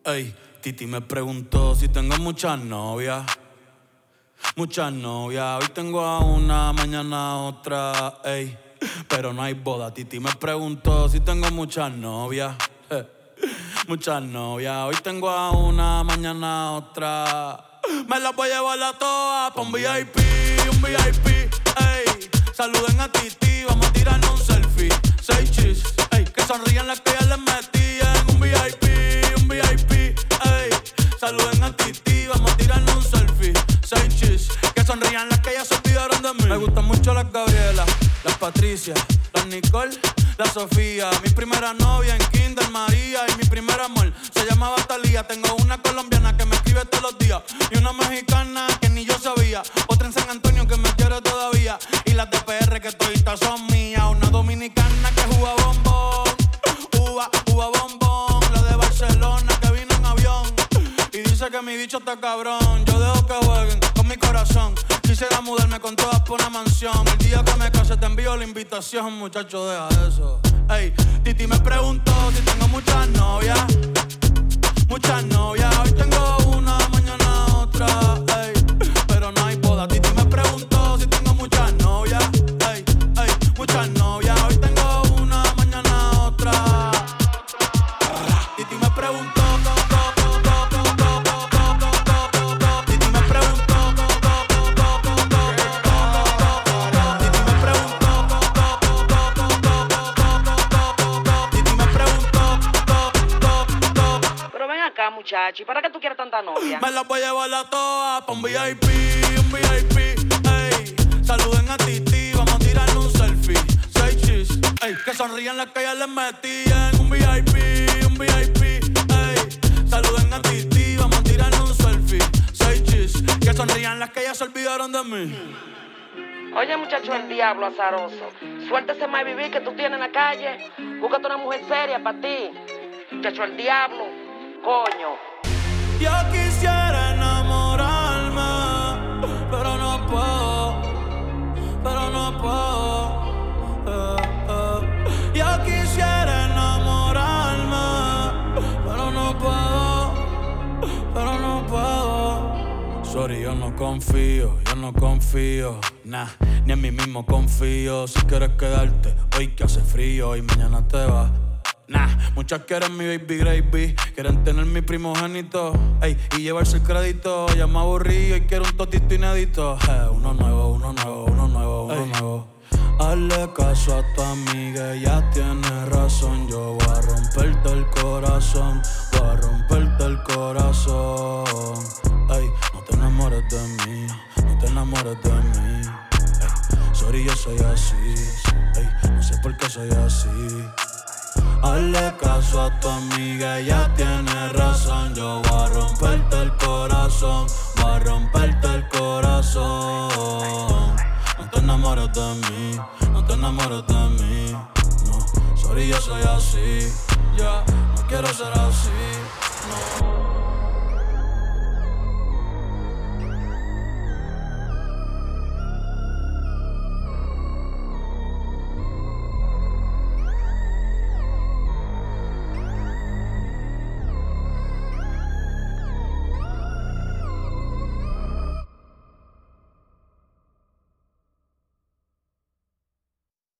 Ey, Titi me preguntó si tengo muchas novias. Muchas novias, hoy tengo a una, mañana a otra, ey. Pero no hay boda. Titi me preguntó si tengo muchas novias. Muchas novias, hoy tengo a una, mañana a otra. Me las voy a llevar a todas pa' un VIP, ey. Saluden a Titi, vamos a tirarnos un selfie. 6 chis, ey. Que sonrían las que ya les metí en un VIP, ey. Saluden a Titi, vamos a tirarnos un selfie. 6 chis, que sonrían las que ya se olvidaron de mí. Me gustan mucho las Gabriela, las Patricia, las Nicole, la Sofía. Mi primera novia en Kinder María y mi primer amor se llamaba Talía. Tengo una colombiana que me escribe todos los días y una mexicana que ni yo sabía. Otra en San Antonio que me quiere todavía y las de PR que toditas son mías. Una dominicana que juega bombón, uva bombón. La de Barcelona que vino en avión y dice que mi bicho está cabrón. Yo dejo que jueguen con mi corazón. Quisiera mudarme con todas por una mansión. El día que me case te envío la invitación, muchacho, deja eso. Ey, Titi me preguntó si tengo muchas novias. Muchas novias, hoy tengo una, mañana otra, ey. Pero no hay boda. Titi me preguntó si tengo muchas novias. Ey, muchas novias, hoy tengo una, mañana otra. Titi me preguntó. Muchacho, ¿y para qué tú quieres tanta novia? Me las voy a llevar a todas pa' un VIP, ey. Saluden a Titi, vamos a tirarnos un selfie. 6 chis, ey. Que sonrían las que ya les metí en un VIP, ey. Saluden a Titi, vamos a tirarnos un selfie. 6 chis, que sonrían las que ya se olvidaron de mí. Oye, muchacho, el diablo azaroso. Suéltese más vivir que tú tienes en la calle. Búscate una mujer seria para ti. Muchacho, el diablo. Coño. Yo quisiera enamorarme, pero no puedo. Yo quisiera enamorarme, pero no puedo. Sorry, yo no confío, nah, ni en mí mismo confío. Si quieres quedarte, hoy que hace frío y mañana te vas. Nah, muchas quieren mi baby gravy, quieren tener mi primogénito, ey, y llevarse el crédito. Ya me aburrí y quiero un totito inédito. Uno nuevo. Hazle caso a tu amiga, ella tiene razón. Yo voy a romperte el corazón, ey, no te enamores de mí, ey, sorry, yo soy así, ey, no sé por qué soy así. Hazle caso a tu amiga, ella tiene razón. Yo voy a romperte el corazón, No te enamores de mí, no. Sorry, yo soy así, ya, no quiero ser así, no.